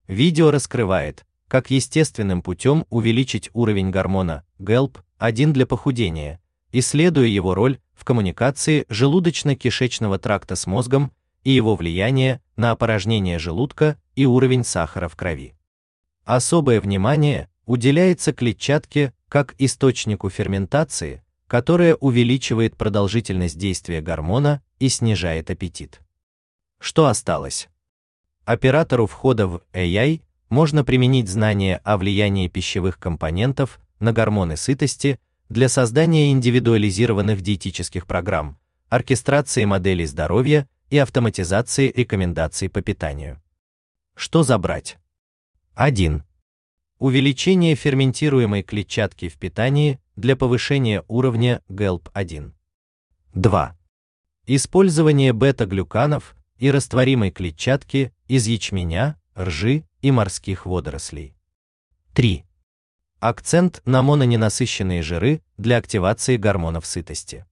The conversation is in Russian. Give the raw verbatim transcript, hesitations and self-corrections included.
Видео раскрывает, как естественным путем увеличить уровень гормона гэлп один для похудения, исследуя его роль в коммуникации желудочно-кишечного тракта с мозгом и его влияние на опорожнение желудка и уровень сахара в крови. Особое внимание уделяется клетчатке как источнику ферментации, которая увеличивает продолжительность действия гормона и снижает аппетит. Что осталось? Оператору входа в эй ай можно применить знания о влиянии пищевых компонентов на гормоны сытости для создания индивидуализированных диетических программ, оркестрации моделей здоровья и автоматизации рекомендаций по питанию. Что забрать? один. Увеличение ферментируемой клетчатки в питании для повышения уровня гэлп один. два. Использование бета-глюканов и растворимой клетчатки из ячменя, ржи и морских водорослей. три. Акцент на мононенасыщенные жиры для активации гормонов сытости.